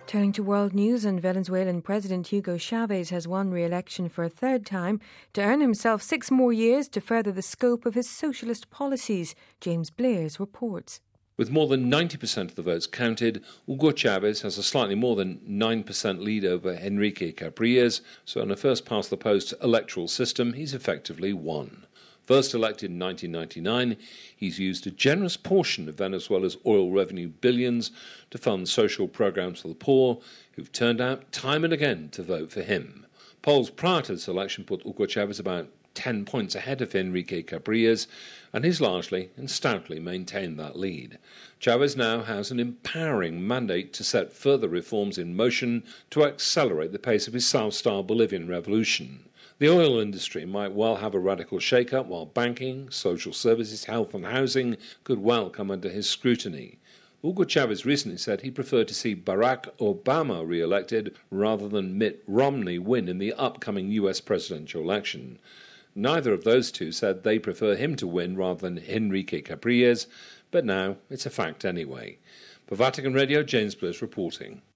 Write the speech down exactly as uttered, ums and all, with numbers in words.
Turning to world news, and Venezuelan President Hugo Chavez has won re-election for a third time to earn himself six more years to further the scope of his socialist policies. James Blair's reports. With more than ninety percent of the votes counted, Hugo Chavez has a slightly more than nine percent lead over Enrique Capriles, so in a first-past-the-post electoral system, he's effectively won. First elected in nineteen ninety-nine, he's used a generous portion of Venezuela's oil revenue billions to fund social programs for the poor, who've turned out time and again to vote for him. Polls prior to this election put Hugo Chavez about ten points ahead of Enrique Capriles, and he's largely and stoutly maintained that lead. Chavez now has an empowering mandate to set further reforms in motion to accelerate the pace of his South-style Bolivian revolution. The oil industry might well have a radical shake-up, while banking, social services, health and housing could well come under his scrutiny. Hugo Chavez recently said he preferred to see Barack Obama re-elected rather than Mitt Romney win in the upcoming U S presidential election. Neither of those two said they prefer him to win rather than Enrique Capriles, but now it's a fact anyway. For Vatican Radio, James Bliss reporting.